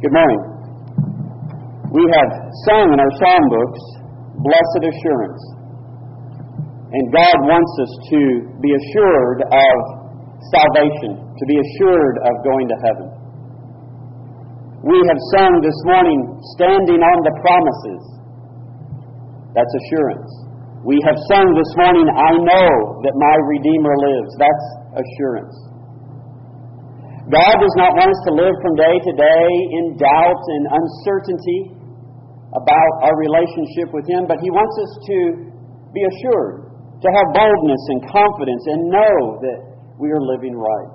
Good morning. We have sung in our psalm books, Blessed Assurance. And God wants us to be assured of salvation, to be assured of going to heaven. We have sung this morning, Standing on the Promises. That's assurance. We have sung this morning, I know that my Redeemer lives. That's assurance. God does not want us to live from day to day in doubt and uncertainty about our relationship with Him, but He wants us to be assured, to have boldness and confidence and know that we are living right.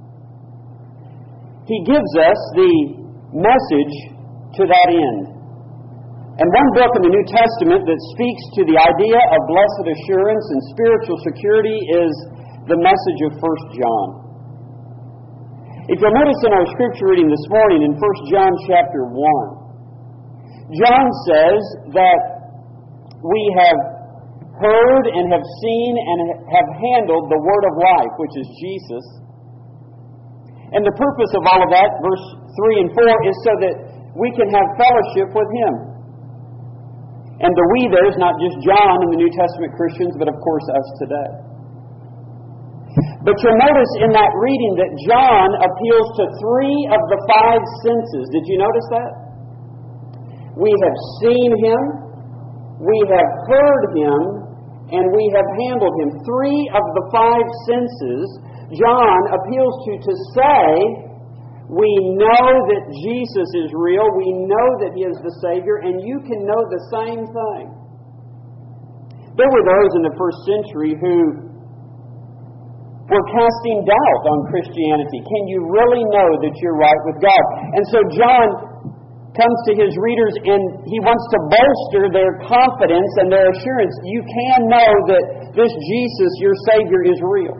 He gives us the message to that end. And one book in the New Testament that speaks to the idea of blessed assurance and spiritual security is the message of 1 John. If you'll notice in our scripture reading this morning in 1 John chapter 1, John says that we have heard and have seen and have handled the Word of life, which is Jesus. And the purpose of all of that, verse 3 and 4, is so that we can have fellowship with Him. And the we there is not just John and the New Testament Christians, but of course us today. But you'll notice in that reading that John appeals to 3 of the 5 senses. Did you notice that? We have seen Him, we have heard Him, and we have handled Him. 3 of the 5 senses John appeals to say, we know that Jesus is real, we know that He is the Savior, and you can know the same thing. There were those in the first century who were casting doubt on Christianity. Can you really know that you're right with God? And so John comes to his readers and he wants to bolster their confidence and their assurance. You can know that this Jesus, your Savior, is real.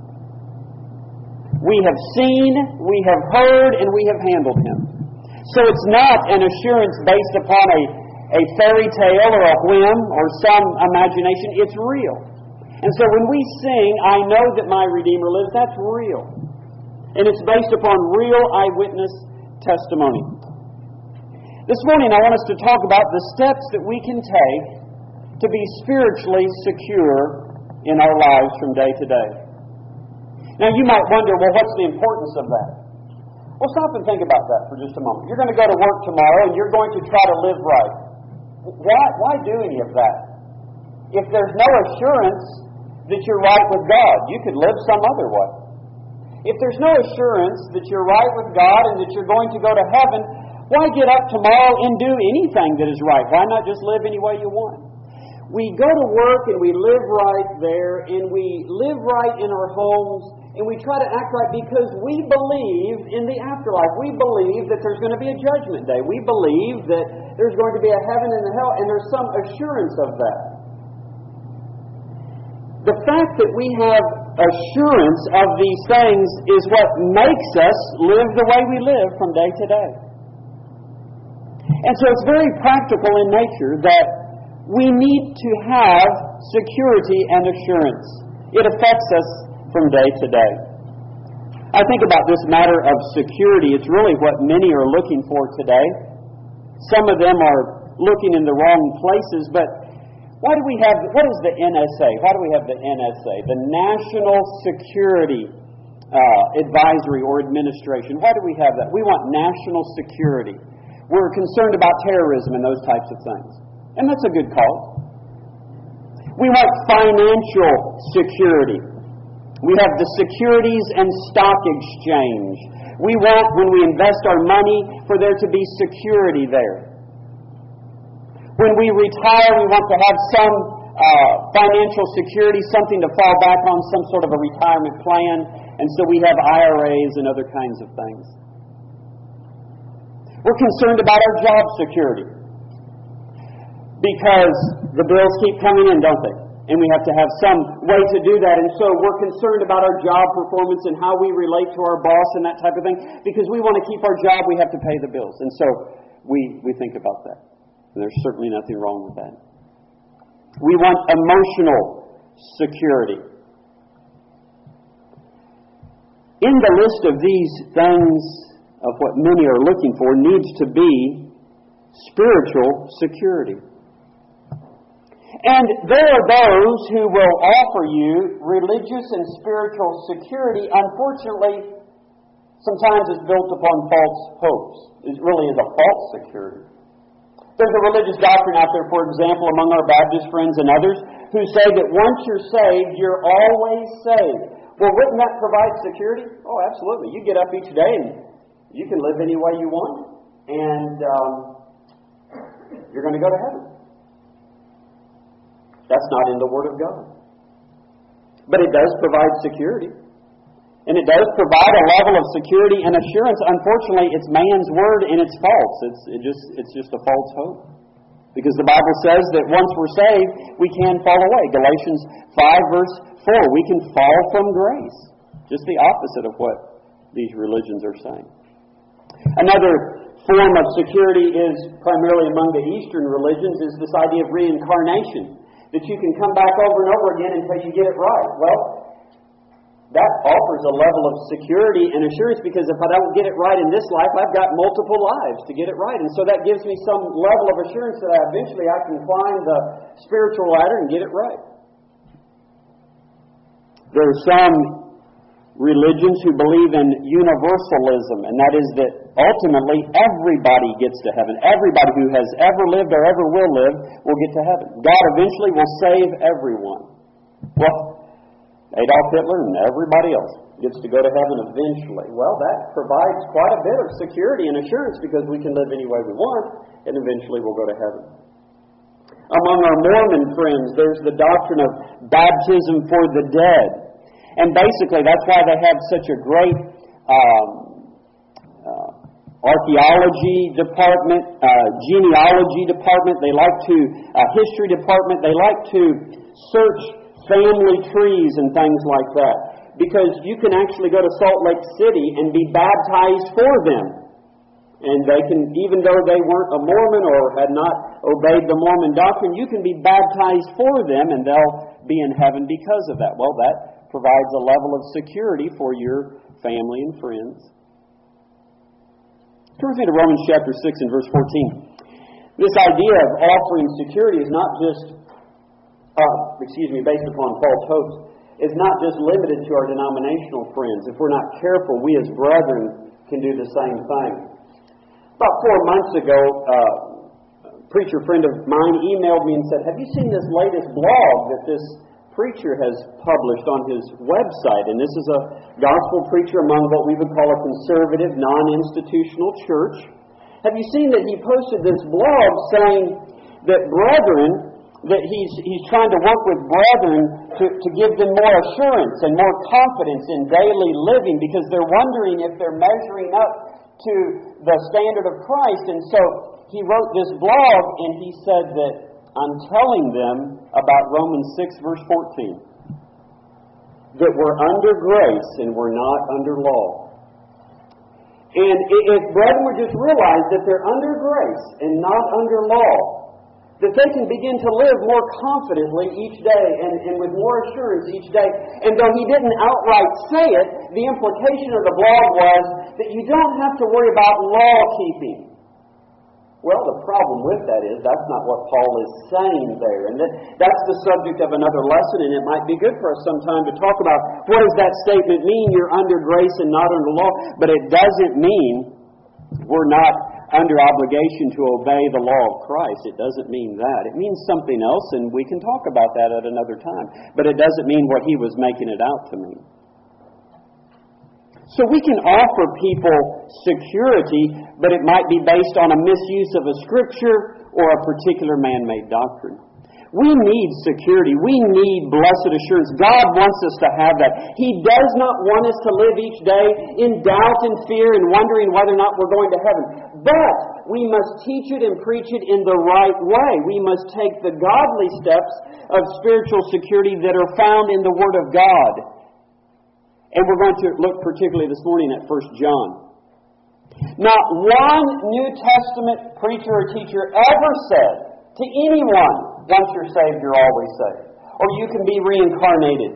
We have seen, we have heard, and we have handled Him. So it's not an assurance based upon a fairy tale or a whim or some imagination. It's real. And so when we sing, I know that my Redeemer lives, that's real. And it's based upon real eyewitness testimony. This morning I want us to talk about the steps that we can take to be spiritually secure in our lives from day to day. Now you might wonder, well, what's the importance of that? Well, stop and think about that for just a moment. You're going to go to work tomorrow and you're going to try to live right. Why do any of that? If there's no assurance that you're right with God, you could live some other way. If there's no assurance that you're right with God and that you're going to go to heaven, why get up tomorrow and do anything that is right? Why not just live any way you want? We go to work and we live right there and we live right in our homes and we try to act right because we believe in the afterlife. We believe that there's going to be a judgment day. We believe that there's going to be a heaven and a hell, and there's some assurance of that. The fact that we have assurance of these things is what makes us live the way we live from day to day. And so it's very practical in nature that we need to have security and assurance. It affects us from day to day. I think about this matter of security. It's really what many are looking for today. Some of them are looking in the wrong places, but what is the NSA? Why do we have the NSA? The National Security Advisory or Administration. Why do we have that? We want national security. We're concerned about terrorism and those types of things. And that's a good cause. We want financial security. We have the Securities and Stock Exchange. We want, when we invest our money, for there to be security there. When we retire, we want to have some financial security, something to fall back on, some sort of a retirement plan. And so we have IRAs and other kinds of things. We're concerned about our job security because the bills keep coming in, don't they? And we have to have some way to do that. And so we're concerned about our job performance and how we relate to our boss and that type of thing. Because we want to keep our job, we have to pay the bills. And so we think about that. And there's certainly nothing wrong with that. We want emotional security. In the list of these things of what many are looking for needs to be spiritual security. And there are those who will offer you religious and spiritual security. Unfortunately, sometimes it's built upon false hopes. It really is a false security. There's a religious doctrine out there, for example, among our Baptist friends and others, who say that once you're saved, you're always saved. Well, wouldn't that provide security? Oh, absolutely. You get up each day and you can live any way you want, and you're going to go to heaven. That's not in the Word of God. But it does provide security. And it does provide a level of security and assurance. Unfortunately, it's man's word and it's false. It's just a false hope. Because the Bible says that once we're saved, we can fall away. Galatians 5 verse 4, we can fall from grace. Just the opposite of what these religions are saying. Another form of security is primarily among the Eastern religions is this idea of reincarnation. That you can come back over and over again until you get it right. Well, that offers a level of security and assurance because if I don't get it right in this life, I've got multiple lives to get it right. And so that gives me some level of assurance that eventually I can climb the spiritual ladder and get it right. There are some religions who believe in universalism, and that is that ultimately everybody gets to heaven. Everybody who has ever lived or ever will live will get to heaven. God eventually will save everyone. Well, Adolf Hitler and everybody else gets to go to heaven eventually. Well, that provides quite a bit of security and assurance because we can live any way we want, and eventually we'll go to heaven. Among our Mormon friends, there's the doctrine of baptism for the dead. And basically, that's why they have such a great archaeology department, genealogy department. They like to, history department. They like to search family trees and things like that. Because you can actually go to Salt Lake City and be baptized for them. And they can, even though they weren't a Mormon or had not obeyed the Mormon doctrine, you can be baptized for them and they'll be in heaven because of that. Well, that provides a level of security for your family and friends. Turn with me to Romans chapter 6 and verse 14. This idea of offering security is not just, based upon false hopes, is not just limited to our denominational friends. If we're not careful, we as brethren can do the same thing. About 4 months ago, a preacher friend of mine emailed me and said, "Have you seen this latest blog that this preacher has published on his website?" And this is a gospel preacher among what we would call a conservative, non-institutional church. "Have you seen that he posted this blog saying that brethren, that he's trying to work with brethren to give them more assurance and more confidence in daily living because they're wondering if they're measuring up to the standard of Christ." And so he wrote this blog and he said that I'm telling them about Romans 6 verse 14. That we're under grace and we're not under law. And if brethren would just realize that they're under grace and not under law, that they can begin to live more confidently each day and with more assurance each day. And though he didn't outright say it, the implication of the blog was that you don't have to worry about law keeping. Well, the problem with that is that's not what Paul is saying there. And that's the subject of another lesson, and it might be good for us sometime to talk about what does that statement mean, you're under grace and not under law. But it doesn't mean we're not under obligation to obey the law of Christ. It doesn't mean that. It means something else, and we can talk about that at another time. But it doesn't mean what he was making it out to mean. So we can offer people security, but it might be based on a misuse of a scripture or a particular man-made doctrine. We need security. We need blessed assurance. God wants us to have that. He does not want us to live each day in doubt and fear and wondering whether or not we're going to heaven. But we must teach it and preach it in the right way. We must take the godly steps of spiritual security that are found in the Word of God. And we're going to look particularly this morning at 1 John. Not one New Testament preacher or teacher ever said to anyone, once you're saved, you're always saved. Or you can be reincarnated.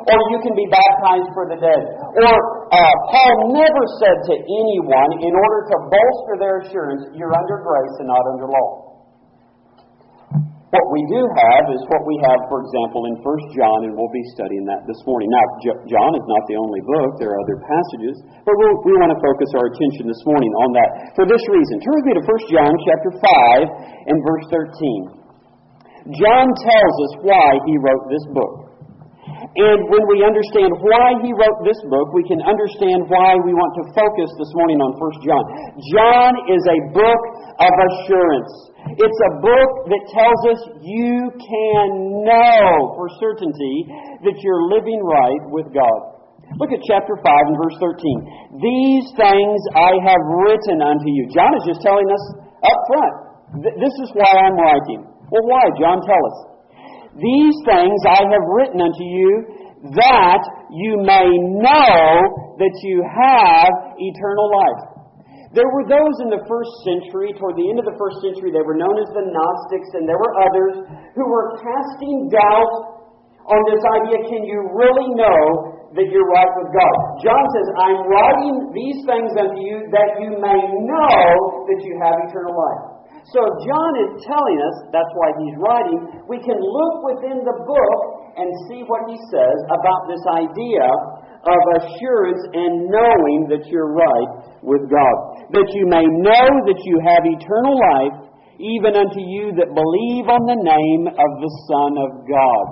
or you can be baptized for the dead. Or Paul never said to anyone, in order to bolster their assurance, you're under grace and not under law. What we do have is what we have, for example, in 1 John, and we'll be studying that this morning. Now, John is not the only book. There are other passages, but we want to focus our attention this morning on that for this reason. Turn with me to 1 John chapter 5 and verse 13. John tells us why he wrote this book. And when we understand why he wrote this book, we can understand why we want to focus this morning on 1 John. John is a book of assurance. It's a book that tells us you can know for certainty that you're living right with God. Look at chapter 5 and verse 13. These things I have written unto you. John is just telling us up front, this is why I'm writing. Well, why? John, tell us. These things I have written unto you that you may know that you have eternal life. There were those in the first century, toward the end of the first century, they were known as the Gnostics, and there were others who were casting doubt on this idea, can you really know that you're right with God? John says, I'm writing these things unto you that you may know that you have eternal life. So John is telling us, that's why he's writing, we can look within the book and see what he says about this idea of assurance and knowing that you're right with God. That you may know that you have eternal life, even unto you that believe on the name of the Son of God.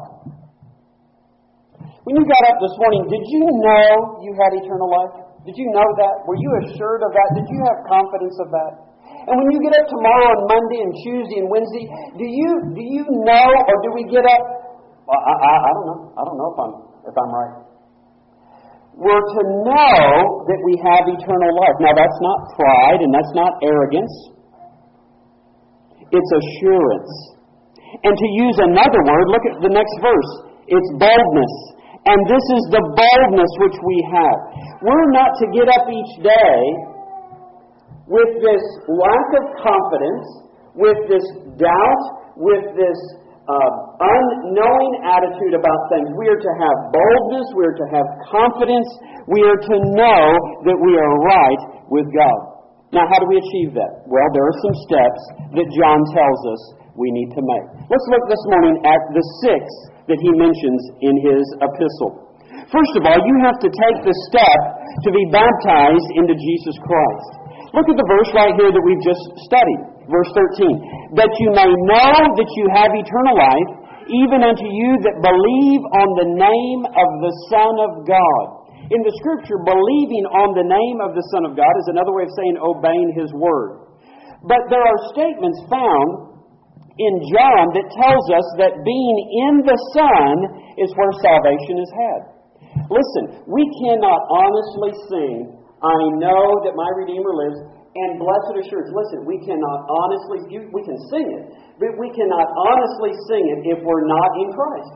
When you got up this morning, did you know you had eternal life? Did you know that? Were you assured of that? Did you have confidence of that? And when you get up tomorrow and Monday and Tuesday and Wednesday, do you know, or do we get up? Well, I don't know. I don't know if I'm right. We're to know that we have eternal life. Now, that's not pride and that's not arrogance. It's assurance. And to use another word, look at the next verse. It's boldness. And this is the boldness which we have. We're not to get up each day with this lack of confidence, with this doubt, with this unknowing attitude about things. We are to have boldness, we are to have confidence, we are to know that we are right with God. Now, how do we achieve that? Well, there are some steps that John tells us we need to make. Let's look this morning at the 6 that he mentions in his epistle. First of all, you have to take the step to be baptized into Jesus Christ. Look at the verse right here that we've just studied. Verse 13. That you may know that you have eternal life, even unto you that believe on the name of the Son of God. In the Scripture, believing on the name of the Son of God is another way of saying obeying His Word. But there are statements found in John that tells us that being in the Son is where salvation is had. Listen, we cannot honestly sing, I know that my Redeemer lives, and blessed assurance. Listen, we cannot honestly, we can sing it, but we cannot honestly sing it if we're not in Christ.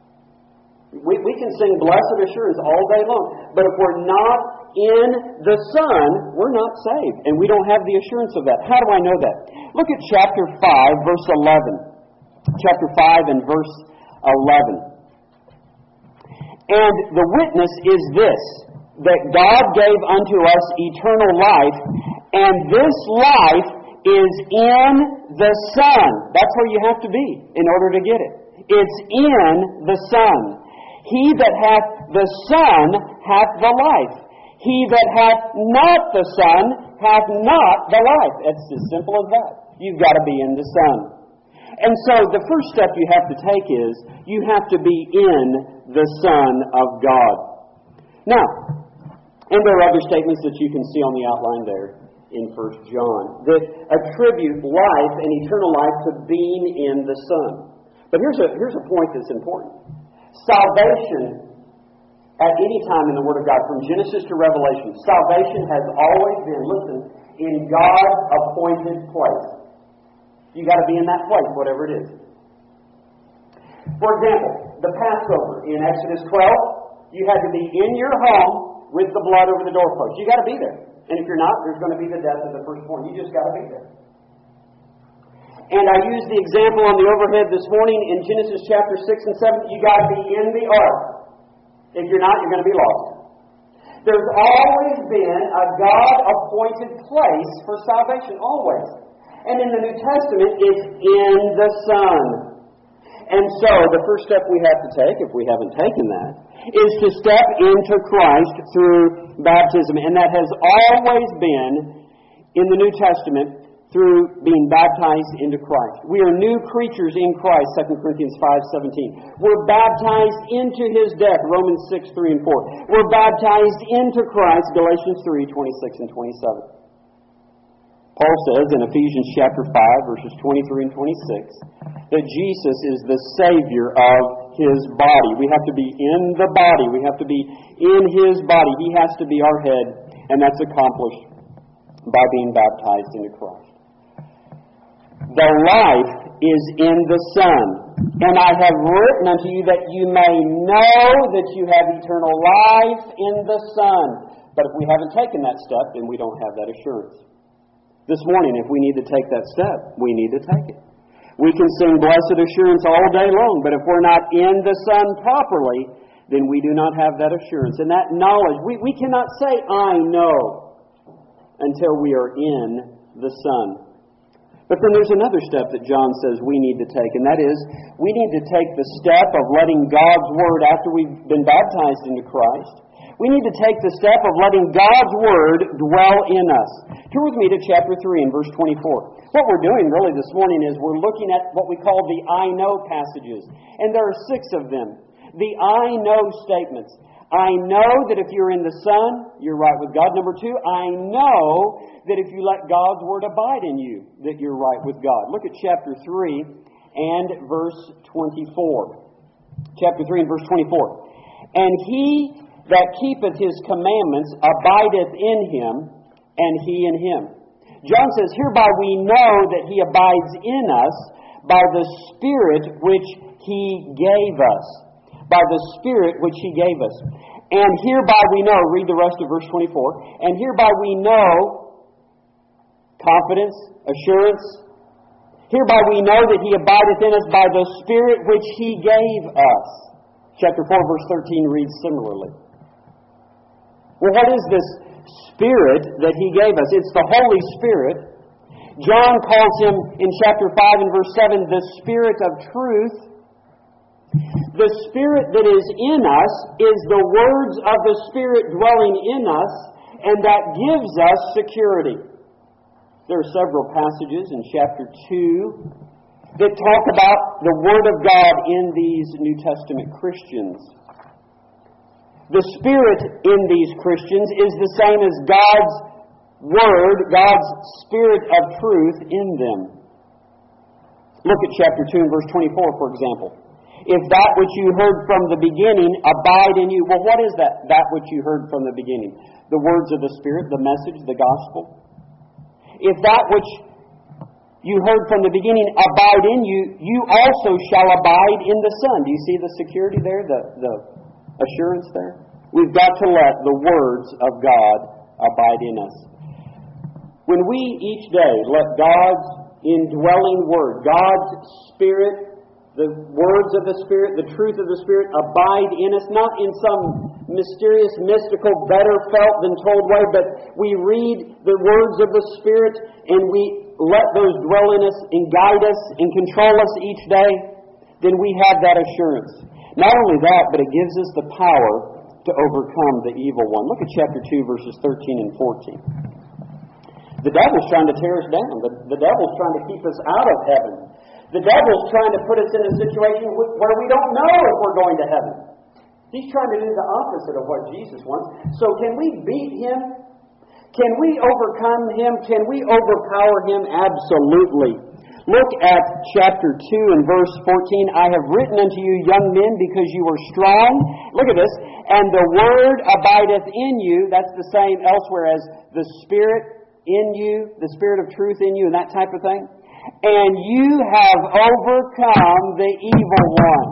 We can sing blessed assurance all day long, but if we're not in the Son, we're not saved, and we don't have the assurance of that. How do I know that? Look at chapter 5, verse 11. Chapter 5 and verse 11. And the witness is this, that God gave unto us eternal life, and this life is in the Son. That's where you have to be in order to get it. It's in the Son. He that hath the Son hath the life. He that hath not the Son hath not the life. It's as simple as that. You've got to be in the Son. And so the first step you have to take is you have to be in the Son of God. Now, and there are other statements that you can see on the outline there in 1 John that attribute life and eternal life to being in the Son. But here's a point that's important. Salvation, at any time in the Word of God, from Genesis to Revelation, salvation has always been, listen, in God's appointed place. You've got to be in that place, whatever it is. For example, the Passover in Exodus 12, you had to be in your home with the blood over the doorpost. You've got to be there. And if you're not, there's going to be the death of the firstborn. You just got to be there. And I used the example on the overhead this morning in Genesis chapter 6 and 7. You got to be in the ark. If you're not, you're going to be lost. There's always been a God-appointed place for salvation, always. And in the New Testament, it's in the Son. And so, the first step we have to take, if we haven't taken that, is to step into Christ through baptism. And that has always been, in the New Testament, through being baptized into Christ. We are new creatures in Christ, 2 Corinthians 5:17. We're baptized into His death, Romans 6:3 and 4. We're baptized into Christ, Galatians 3:26 and 27. Paul says in Ephesians chapter 5, verses 23 and 26, that Jesus is the Savior of His body. We have to be in the body. We have to be in His body. He has to be our head, and that's accomplished by being baptized into Christ. The life is in the Son. And I have written unto you that you may know that you have eternal life in the Son. But if we haven't taken that step, then we don't have that assurance. This morning, if we need to take that step, we need to take it. We can sing Blessed Assurance all day long, but if we're not in the Son properly, then we do not have that assurance. And that knowledge, we cannot say, I know, until we are in the Son. But then there's another step that John says we need to take, and that is we need to take the step of letting God's Word, after we've been baptized into Christ, we need to take the step of letting God's Word dwell in us. Turn with me to chapter 3 and verse 24. What we're doing really this morning is we're looking at what we call the I know passages, and there are 6 of them. The I know statements. I know that if you're in the Son, you're right with God. Number 2, I know that if you let God's Word abide in you, that you're right with God. Look at chapter 3 and verse 24. Chapter 3 and verse 24. And he that keepeth His commandments abideth in Him, and He in him. John says, hereby we know that He abides in us by the Spirit which He gave us. By the Spirit which He gave us. And hereby we know, read the rest of verse 24, and hereby we know confidence, assurance. Hereby we know that He abideth in us by the Spirit which He gave us. Chapter 4, verse 13 reads similarly. Well, what is this Spirit that He gave us? It's the Holy Spirit. John calls Him in chapter 5 and verse 7 the Spirit of truth. The Spirit that is in us is the words of the Spirit dwelling in us, and that gives us security. There are several passages in chapter 2 that talk about the Word of God in these New Testament Christians. The Spirit in these Christians is the same as God's Word, God's Spirit of truth in them. Look at chapter 2 and verse 24, for example. If that which you heard from the beginning abide in you. Well, what is that? That which you heard from the beginning. The words of the Spirit, the message, the gospel. If that which you heard from the beginning abide in you, you also shall abide in the Son. Do you see the security there, the assurance there? We've got to let the words of God abide in us. When we each day let God's indwelling Word, God's Spirit, the words of the Spirit, the truth of the Spirit abide in us, not in some mysterious, mystical, better felt than told way, but we read the words of the Spirit and we let those dwell in us and guide us and control us each day, then we have that assurance. Not only that, but it gives us the power to overcome the evil one. Look at chapter 2, verses 13 and 14. The devil's trying to tear us down. The devil's trying to keep us out of heaven. The devil's trying to put us in a situation where we don't know if we're going to heaven. He's trying to do the opposite of what Jesus wants. So can we beat him? Can we overcome him? Can we overpower him? Absolutely. Look at chapter 2 and verse 14. I have written unto you, young men, because you are strong. Look at this. And the word abideth in you. That's the same elsewhere as the Spirit in you, the Spirit of truth in you, and that type of thing. And you have overcome the evil one.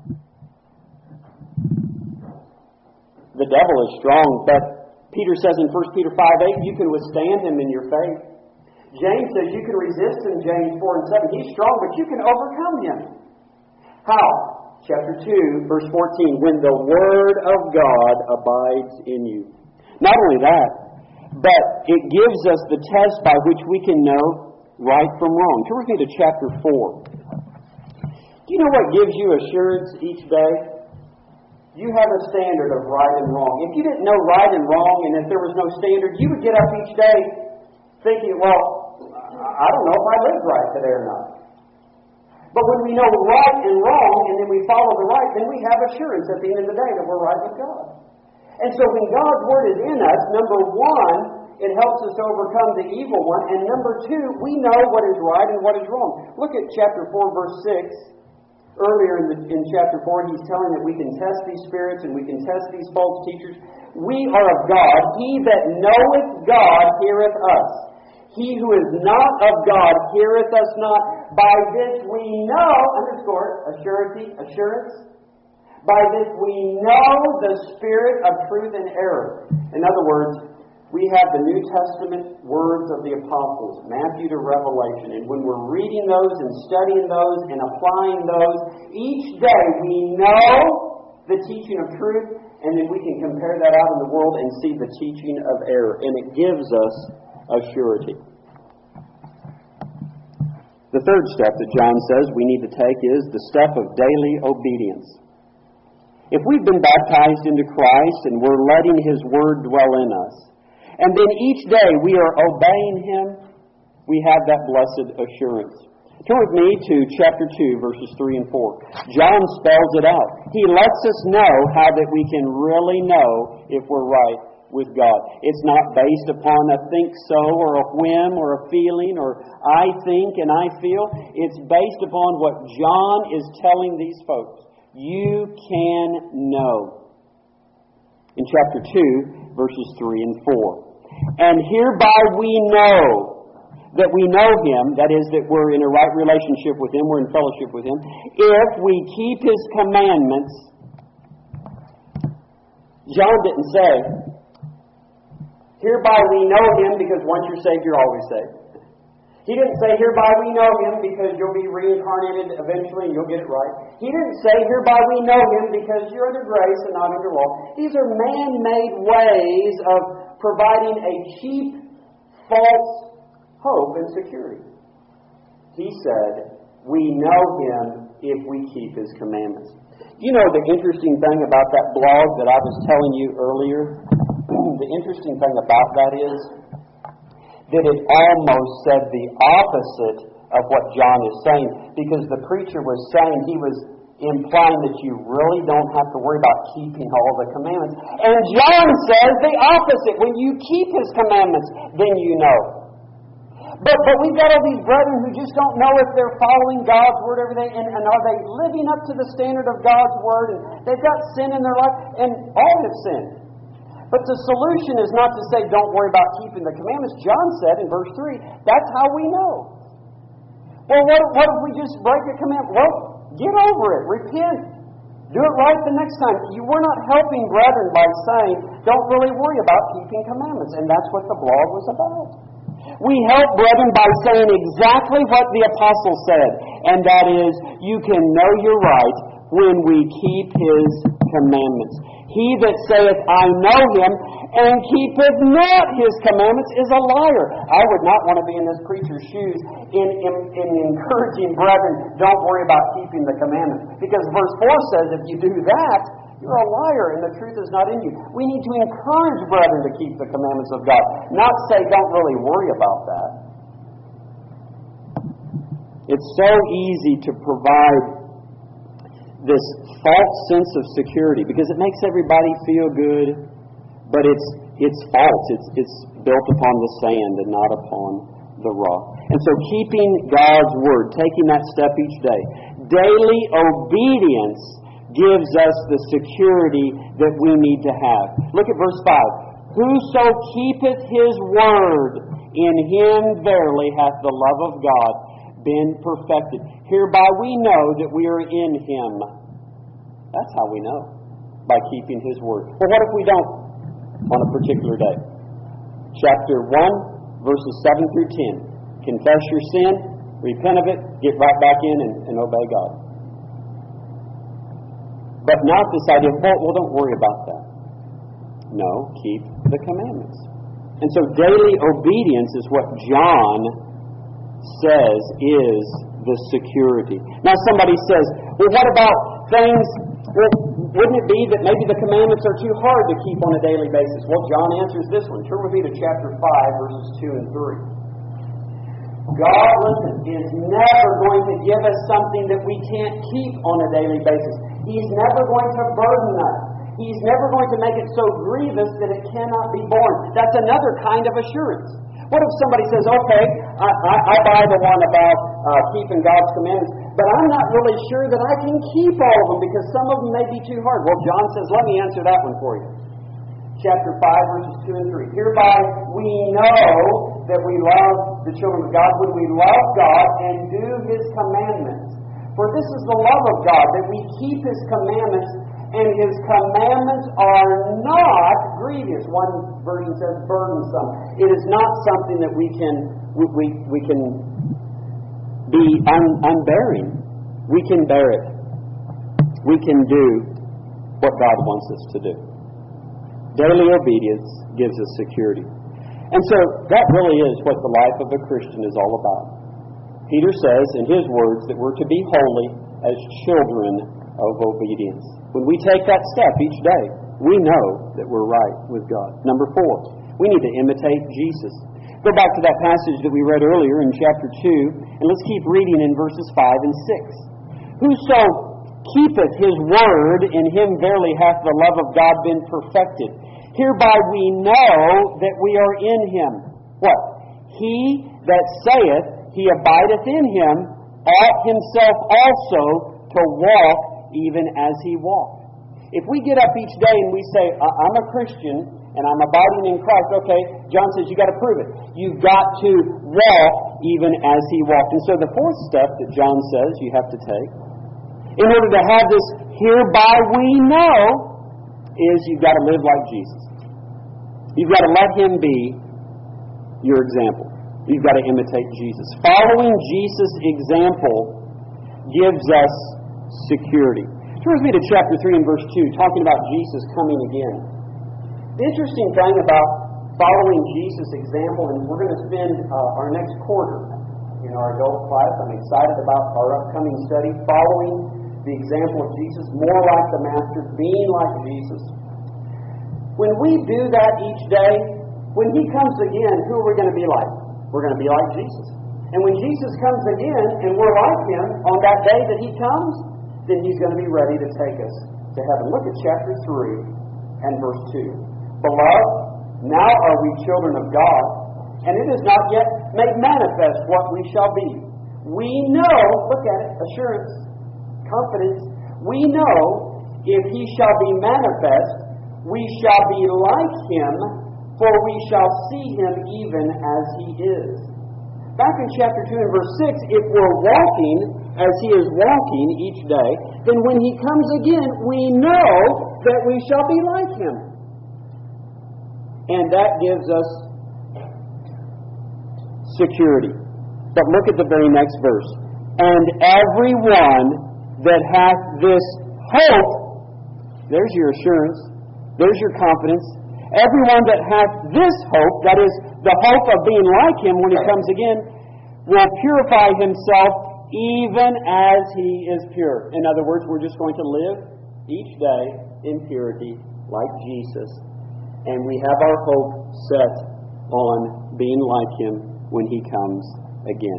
The devil is strong, but Peter says in 1 Peter 5:8, you can withstand him in your faith. James says you can resist him, James 4 and 7. He's strong, but you can overcome him. How? chapter 2, verse 14, when the Word of God abides in you. Not only that, but it gives us the test by which we can know right from wrong. Turn with me to chapter 4. Do you know what gives you assurance each day? You have a standard of right and wrong. If you didn't know right and wrong, and if there was no standard, you would get up each day thinking, well, I don't know if I lived right today or not. But when we know right and wrong, and then we follow the right, then we have assurance at the end of the day that we're right with God. And so when God's Word is in us, number one, it helps us overcome the evil one. And number two, we know what is right and what is wrong. Look at chapter 4, verse 6. Earlier in chapter 4, he's telling that we can test these spirits and we can test these false teachers. We are of God. He that knoweth God heareth us. He who is not of God heareth us not. By this we know, underscore, assurance. By this we know the spirit of truth and error. In other words, we have the New Testament words of the apostles, Matthew to Revelation. And when we're reading those and studying those and applying those, each day we know the teaching of truth, and then we can compare that out in the world and see the teaching of error. And it gives us a surety. The third step that John says we need to take is the step of daily obedience. If we've been baptized into Christ and we're letting His Word dwell in us, and then each day we are obeying Him, we have that blessed assurance. Turn with me to chapter 2, verses 3 and 4. John spells it out. He lets us know how that we can really know if we're right with God. It's not based upon a think so or a whim or a feeling or I think and I feel. It's based upon what John is telling these folks. You can know. In chapter 2, verses 3 and 4. And hereby we know that we know Him, that is, that we're in a right relationship with Him, we're in fellowship with Him, if we keep His commandments. John didn't say, hereby we know Him because once you're saved, you're always saved. He didn't say, hereby we know Him because you'll be reincarnated eventually and you'll get it right. He didn't say, hereby we know Him because you're under grace and not under law. These are man-made ways of providing a cheap, false hope and security. He said, we know Him if we keep His commandments. You know the interesting thing about that blog that I was telling you earlier? The interesting thing about that is that it almost said the opposite of what John is saying, because the preacher was saying, he was implying that you really don't have to worry about keeping all the commandments. And John says the opposite. When you keep His commandments, then you know. But we've got all these brethren who just don't know if they're following God's Word every day, and are they living up to the standard of God's Word, and they've got sin in their life, and all have sinned. But the solution is not to say, don't worry about keeping the commandments. John said in verse 3, that's how we know. Well, what if we just break a commandment? Well, get over it. Repent. Do it right the next time. We're not helping brethren by saying, don't really worry about keeping commandments. And that's what the blog was about. We help brethren by saying exactly what the apostle said. And that is, you can know you're right when we keep His commandments. He that saith, I know Him, and keepeth not His commandments is a liar. I would not want to be in this preacher's shoes in encouraging brethren, don't worry about keeping the commandments. Because verse 4 says, if you do that, you're a liar and the truth is not in you. We need to encourage brethren to keep the commandments of God, not say, don't really worry about that. It's so easy to provide this false sense of security because it makes everybody feel good, but it's false. It's built upon the sand and not upon the rock. And so keeping God's Word, taking that step each day, daily obedience gives us the security that we need to have. Look at verse 5. Whoso keepeth His Word, in him verily hath the love of God been perfected. Hereby we know that we are in Him. That's how we know, by keeping His Word. Well, what if we don't on a particular day? Chapter 1, verses 7 through 10. Confess your sin, repent of it, get right back in and obey God. But not this idea of, well, don't worry about that. No, keep the commandments. And so daily obedience is what John says is the security. Now somebody says, well, what about things, well, wouldn't it be that maybe the commandments are too hard to keep on a daily basis? Well, John answers this one. Turn with me to chapter 5, verses 2 and 3. God, listen, is never going to give us something that we can't keep on a daily basis. He's never going to burden us. He's never going to make it so grievous that it cannot be borne. That's another kind of assurance. What if somebody says, okay, I buy the one about keeping God's commandments, but I'm not really sure that I can keep all of them because some of them may be too hard. Well, John says, let me answer that one for you. Chapter 5, verses 2 and 3. Hereby we know that we love the children of God when we love God and do His commandments. For this is the love of God, that we keep His commandments, and His commandments are not grievous. One version says burdensome. It is not something that we can be unbearing. We can bear it. We can do what God wants us to do. Daily obedience gives us security. And so that really is what the life of a Christian is all about. Peter says in his words that we're to be holy as children of obedience. When we take that step each day, we know that we're right with God. Number 4, we need to imitate Jesus. Go back to that passage that we read earlier in chapter 2, and let's keep reading in verses 5 and 6. Whoso keepeth His word, in him verily hath the love of God been perfected. Hereby we know that we are in Him. What? He that saith he abideth in Him ought himself also to walk even as He walked. If we get up each day and we say, I'm a Christian and I'm abiding in Christ, okay, John says you've got to prove it. You've got to walk even as He walked. And so the fourth step that John says you have to take, in order to have this hereby we know, is you've got to live like Jesus. You've got to let Him be your example. You've got to imitate Jesus. Following Jesus' example gives us security. Turn with me to chapter 3 and verse 2, talking about Jesus coming again. The interesting thing about following Jesus' example, and we're going to spend our next quarter in our adult class. I'm excited about our upcoming study, following the example of Jesus, more like the Master, being like Jesus. When we do that each day, when He comes again, who are we going to be like? We're going to be like Jesus. And when Jesus comes again and we're like Him on that day that He comes, then He's going to be ready to take us to heaven. Look at chapter 3 and verse 2. Beloved, now are we children of God, and it is not yet made manifest what we shall be. We know, look at it, assurance, confidence, we know if He shall be manifest, we shall be like Him, for we shall see Him even as He is. Back in chapter 2 and verse 6, if we're walking as He is walking each day, then when He comes again, we know that we shall be like Him. And that gives us security. But look at the very next verse. And everyone that hath this hope, there's your assurance, there's your confidence. Everyone that hath this hope, that is, the hope of being like Him when He comes again, will purify himself even as He is pure. In other words, we're just going to live each day in purity like Jesus. And we have our hope set on being like Him when He comes again.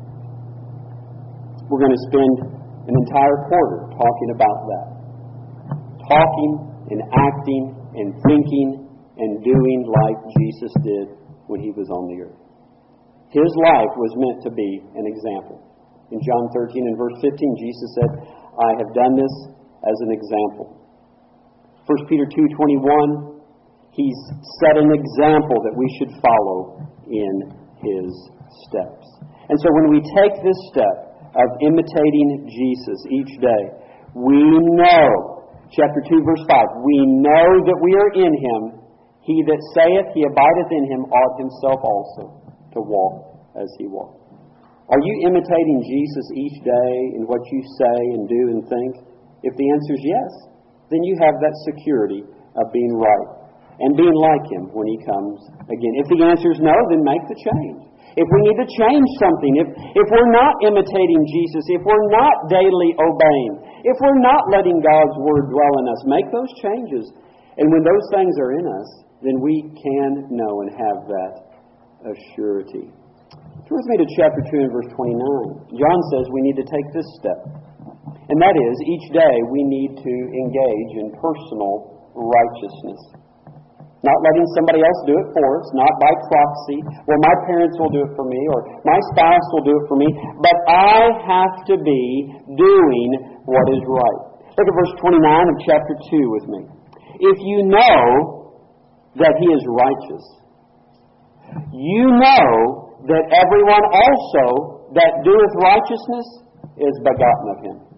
We're going to spend an entire quarter talking about that. Talking and acting and thinking and doing like Jesus did when He was on the earth. His life was meant to be an example. In John 13 and verse 15, Jesus said, I have done this as an example. 1 Peter 2:21, He's set an example that we should follow in His steps. And so when we take this step of imitating Jesus each day, we know, chapter 2, verse 5, we know that we are in Him. He that saith he abideth in Him ought himself also to walk as He walked. Are you imitating Jesus each day in what you say and do and think? If the answer is yes, then you have that security of being right and being like Him when He comes again. If the answer is no, then make the change. If we need to change something, if we're not imitating Jesus, if we're not daily obeying, if we're not letting God's Word dwell in us, make those changes. And when those things are in us, then we can know and have that assurity. Turn with me to chapter 2 and verse 29. John says we need to take this step. And that is, each day we need to engage in personal righteousness. Not letting somebody else do it for us, not by proxy, or my parents will do it for me, or my spouse will do it for me, but I have to be doing what is right. Look at verse 29 of chapter 2 with me. If you know that He is righteous, you know that everyone also that doeth righteousness is begotten of Him.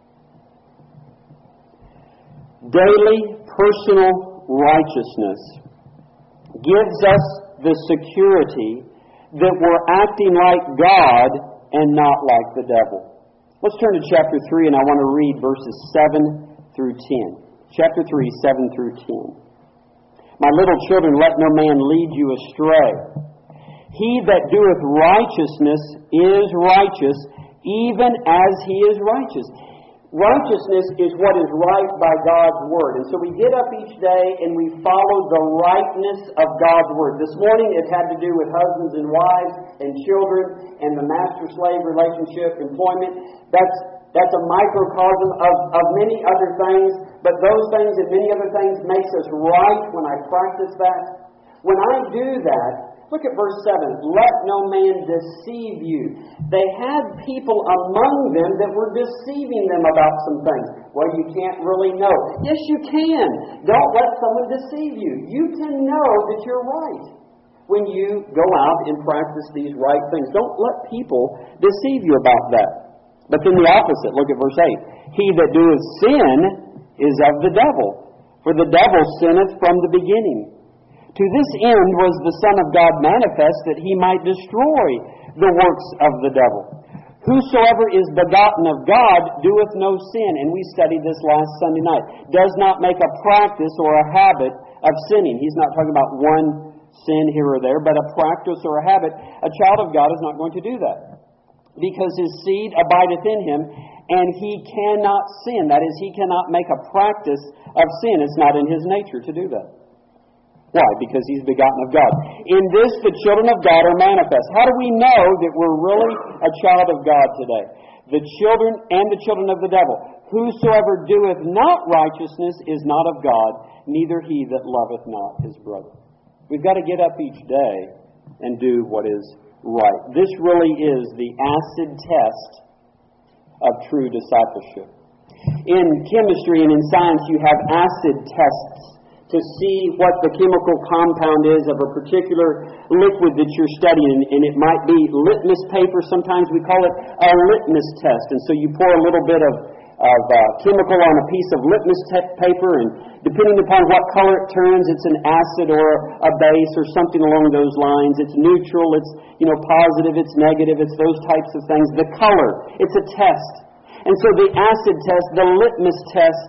Daily personal righteousness gives us the security that we're acting like God and not like the devil. Let's turn to chapter 3, and I want to read verses 7 through 10. Chapter 3, 7 through 10. My little children, let no man lead you astray. He that doeth righteousness is righteous, even as he is righteous. Righteousness is what is right by God's Word. And so we get up each day and we follow the rightness of God's Word. This morning it had to do with husbands and wives and children and the master-slave relationship, employment. That's a microcosm of many other things. But those things and many other things makes us right when I practice that. When I do that, look at verse 7. Let no man deceive you. They had people among them that were deceiving them about some things. Well, you can't really know. Yes, you can. Don't let someone deceive you. You can know that you're right when you go out and practice these right things. Don't let people deceive you about that. But then the opposite. Look at verse 8. He that doeth sin is of the devil, for the devil sinneth from the beginning. To this end was the Son of God manifest, that He might destroy the works of the devil. Whosoever is begotten of God doeth no sin. And we studied this last Sunday night. Does not make a practice or a habit of sinning. He's not talking about one sin here or there, but a practice or a habit. A child of God is not going to do that, because his seed abideth in him, and he cannot sin. That is, he cannot make a practice of sin. It's not in his nature to do that. Why? Because he's begotten of God. In this, the children of God are manifest. How do we know that we're really a child of God today? The children and the children of the devil. Whosoever doeth not righteousness is not of God, neither he that loveth not his brother. We've got to get up each day and do what is right. This really is the acid test of true discipleship. In chemistry and in science, you have acid tests to see what the chemical compound is of a particular liquid that you're studying. And it might be litmus paper. Sometimes we call it a litmus test. And so you pour a little bit of chemical on a piece of litmus paper, and depending upon what color it turns, it's an acid or a base or something along those lines. It's neutral, it's positive, it's negative, it's those types of things. The color, it's a test. And so the acid test, the litmus test,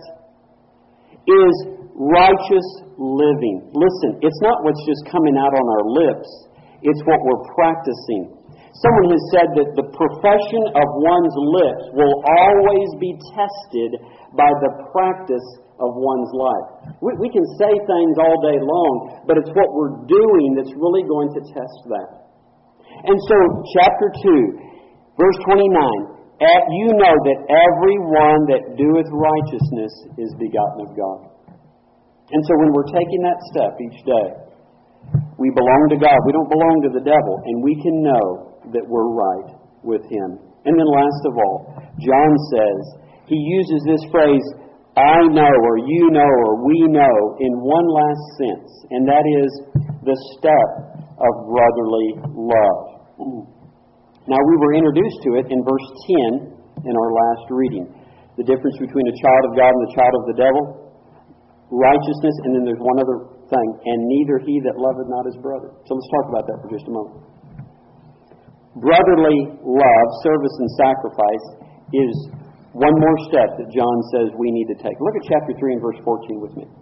is righteous living. Listen, it's not what's just coming out on our lips, it's what we're practicing. Someone has said that the profession of one's lips will always be tested by the practice of one's life. We can say things all day long, but it's what we're doing that's really going to test that. And so, chapter 2, verse 29, you know that every one that doeth righteousness is begotten of God. And so when we're taking that step each day, we belong to God. We don't belong to the devil, and we can know that we're right with Him. And then last of all, John says, he uses this phrase, I know, or you know, or we know, in one last sense, and that is the step of brotherly love. Now, we were introduced to it in verse 10 in our last reading. The difference between a child of God and the child of the devil, righteousness, and then there's one other thing, and neither he that loveth not his brother. So let's talk about that for just a moment. Brotherly love, service and sacrifice, is One more step that John says we need to take. Look at chapter 3 and verse 14 with me.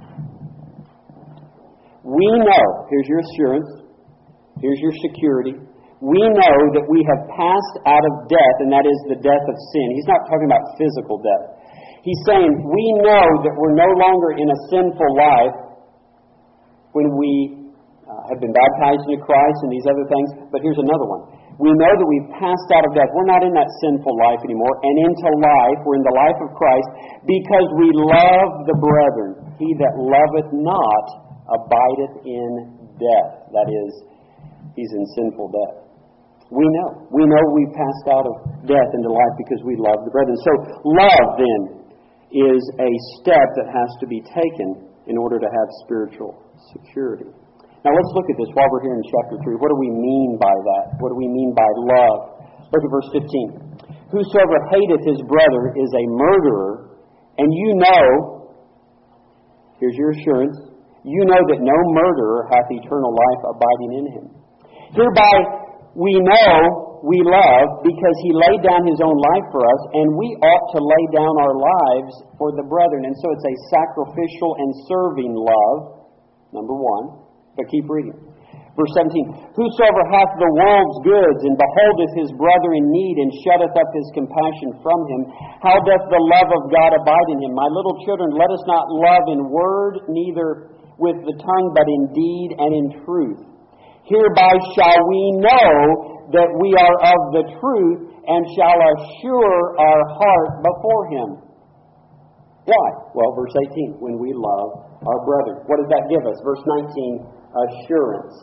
We know, here's your assurance, here's your security. We know that we have passed out of death, and that is the death of sin. He's not talking about physical death. He's saying we know that we're no longer in a sinful life when we have been baptized into Christ and these other things. But here's another one. We know that we've passed out of death. We're not in that sinful life anymore. And into life, we're in the life of Christ because we love the brethren. He that loveth not abideth in death. That is, he's in sinful death. We know. We know we've passed out of death into life because we love the brethren. So love, then, is a step that has to be taken in order to have spiritual security. Now let's look at this while we're here in chapter 3. What do we mean by that? What do we mean by love? Look at verse 15. Whosoever hateth his brother is a murderer, and you know, here's your assurance, you know that no murderer hath eternal life abiding in him. Hereby we know we love because he laid down his own life for us, and we ought to lay down our lives for the brethren. And so it's a sacrificial and serving love, number one. But keep reading. Verse 17. Whosoever hath the world's goods, and beholdeth his brother in need, and shutteth up his compassion from him, how doth the love of God abide in him? My little children, let us not love in word, neither with the tongue, but in deed and in truth. Hereby shall we know that we are of the truth, and shall assure our heart before him. Why? Well, verse 18, when we love our brethren. What does that give us? Verse 19, assurance.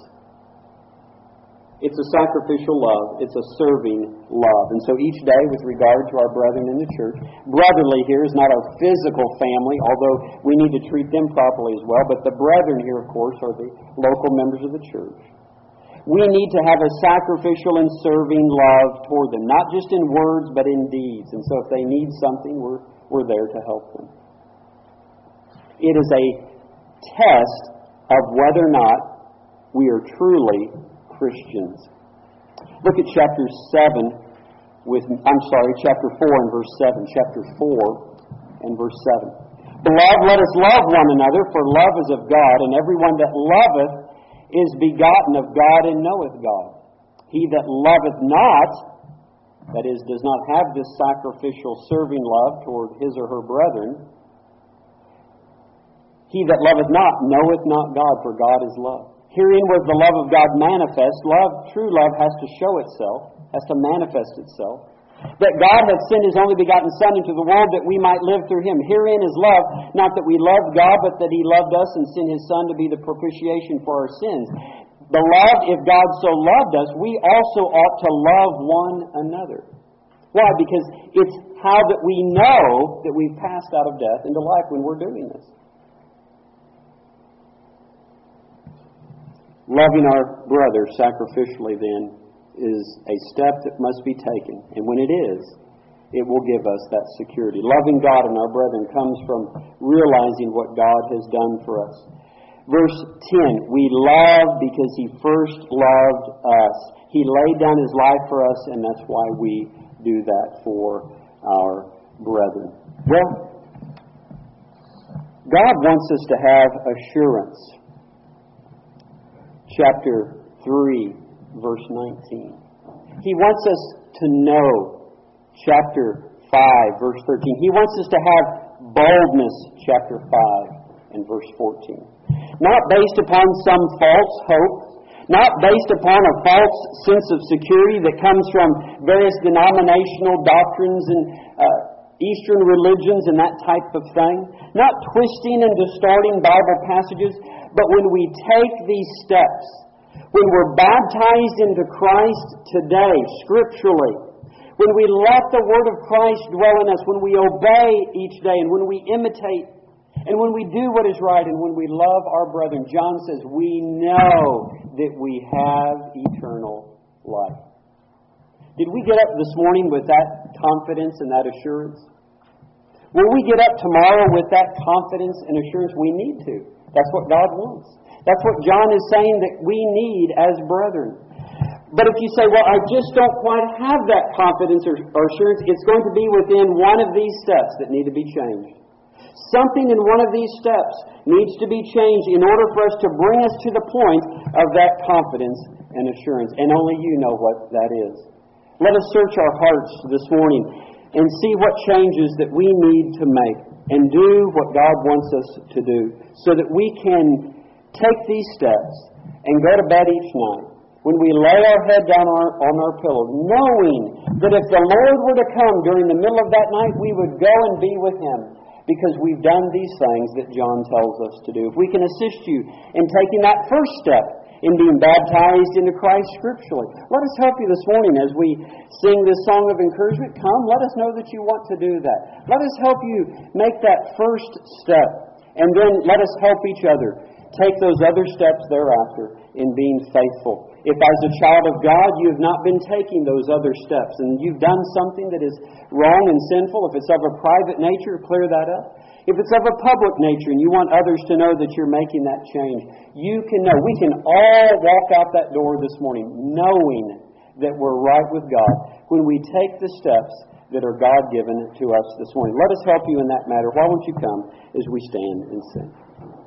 It's a sacrificial love. It's a serving love. And so each day, with regard to our brethren in the church, brotherly here is not our physical family, although we need to treat them properly as well, but the brethren here, of course, are the local members of the church. We need to have a sacrificial and serving love toward them, not just in words, but in deeds. And so if they need something, we're there to help them. It is a test of whether or not we are truly Christians. Look at chapter 4 and verse 7. Chapter 4 and verse 7. Beloved, let us love one another, for love is of God, and everyone that loveth is begotten of God and knoweth God. He that loveth not, that is, does not have this sacrificial serving love toward his or her brethren, he that loveth not knoweth not God, for God is love. Herein was the love of God manifest. Love, true love, has to show itself, has to manifest itself. That God hath sent His only begotten Son into the world that we might live through Him. Herein is love, not that we loved God, but that He loved us and sent His Son to be the propitiation for our sins. Beloved, if God so loved us, we also ought to love one another. Why? Because it's how that we know that we've passed out of death into life when we're doing this. Loving our brother sacrificially, then, is a step that must be taken. And when it is, it will give us that security. Loving God and our brethren comes from realizing what God has done for us. Verse 10, we love because He first loved us. He laid down His life for us, and that's why we do that for our brethren. Well, God wants us to have assurance. Chapter 3, verse 19. He wants us to know. Chapter 5, verse 13. He wants us to have boldness. Chapter 5 and verse 14. Not based upon some false hope, not based upon a false sense of security that comes from various denominational doctrines and Eastern religions and that type of thing. Not twisting and distorting Bible passages, but when we take these steps, when we're baptized into Christ today, scripturally, when we let the Word of Christ dwell in us, when we obey each day, and when we imitate, and when we do what is right, and when we love our brethren, John says, we know that we have eternal life. Did we get up this morning with that confidence and that assurance? Will we get up tomorrow with that confidence and assurance? We need to. That's what God wants. That's what John is saying that we need as brethren. But if you say, well, I just don't quite have that confidence or assurance, it's going to be within one of these steps that need to be changed. Something in one of these steps needs to be changed in order for us to bring us to the point of that confidence and assurance. And only you know what that is. Let us search our hearts this morning and see what changes that we need to make and do what God wants us to do so that we can take these steps and go to bed each night when we lay our head down on our pillow, knowing that if the Lord were to come during the middle of that night, we would go and be with Him because we've done these things that John tells us to do. If we can assist you in taking that first step in being baptized into Christ scripturally, let us help you this morning as we sing this song of encouragement. Come, let us know that you want to do that. Let us help you make that first step, and then let us help each other take those other steps thereafter in being faithful. If as a child of God you have not been taking those other steps and you've done something that is wrong and sinful, if it's of a private nature, clear that up. If it's of a public nature and you want others to know that you're making that change, you can know. We can all walk out that door this morning knowing that we're right with God when we take the steps that are God-given to us this morning. Let us help you in that matter. Why won't you come as we stand and sing?